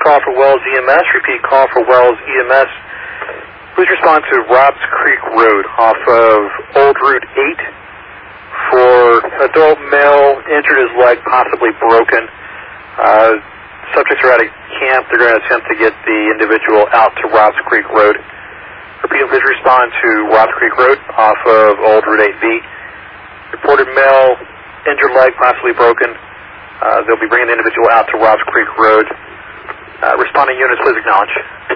call for Wells EMS. Repeat call for Wells EMS. Please respond to Robs Creek Road off of Old Route 8 for adult male, injured his leg, possibly broken. Subjects are at a camp. They're going to attempt to get the individual out to Robs Creek Road. Repeat, please respond to Robs Creek Road off of Old Route 8B. Reported male, injured leg, possibly broken. They'll be bringing the individual out to Robs Creek Road. Responding units, please acknowledge.